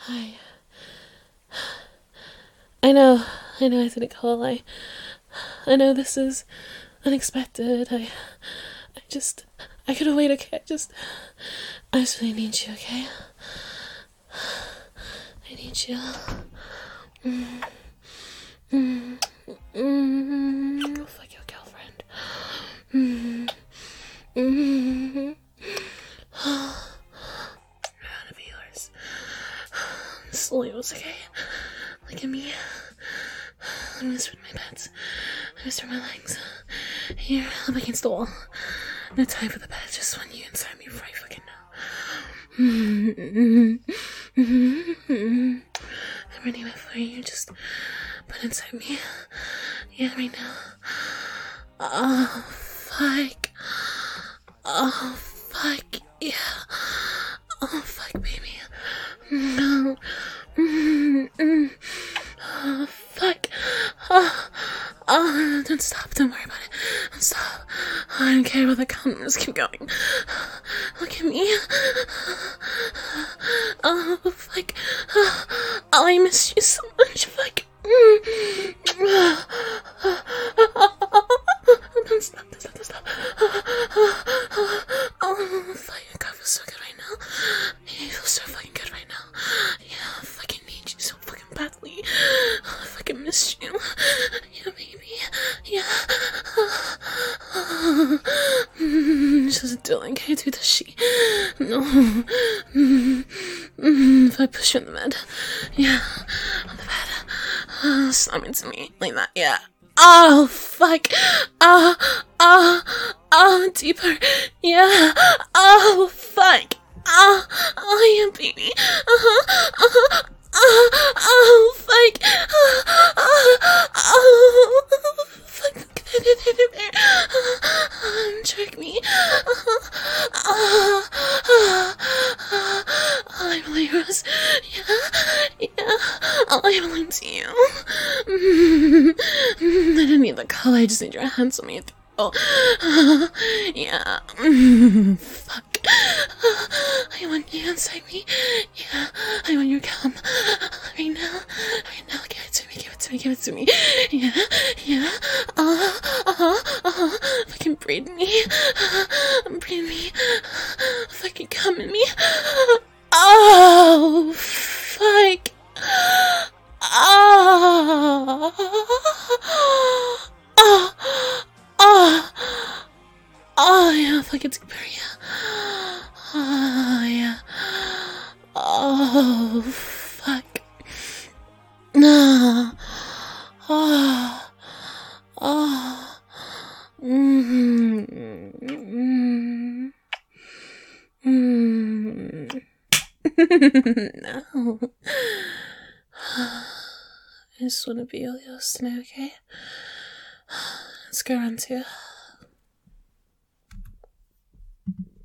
I I know I didn't call. I know this is unexpected. I couldn't wait, okay? I just really need you, okay? I need you. Fuck your girlfriend. I want to be yours. Slowly, was okay. Look at me. Let me whisper my pets. Let me whisper my legs. Here, up against the wall. No time for the bed. Just want you inside me before I fucking know. I'm ready for you. Just put inside me. Yeah, right now. Oh, fuck. Oh, fuck. Yeah. Oh, fuck, baby. No. Oh, fuck. Oh, don't stop. Don't worry about it. Don't stop. I don't care about the count. Just keep going. Look at me. Oh, fuck. Oh, I miss you so much. Fuck. Don't stop. Don't stop. Oh, fuck. God feels so good right now. You feel so fucking good right now. Yeah, I fucking need you so fucking badly. I fucking missed you. Yeah, baby. Yeah. She doesn't do it like I do, does she? No. If I push you in the bed. Yeah. On the bed. Slam into me like that. Yeah. Oh, fuck. Deeper. Yeah. Oh, fuck. Yeah, baby. Oh, fuck. Fuck. Trick me. I'm really Rose. Yeah. I belong to you. I didn't need the color, I just need your hands on me. Oh, yeah. Fuck. I want you inside me. Yeah, I want your cum. Right now. Give it to me. Yeah. Fucking breathe me. Fucking cum in me. Oh, fuck. Yeah, fucking super, yeah. Yeah. Oh, fuck. No. No. I just want to be all yours tonight, okay? Let's go around to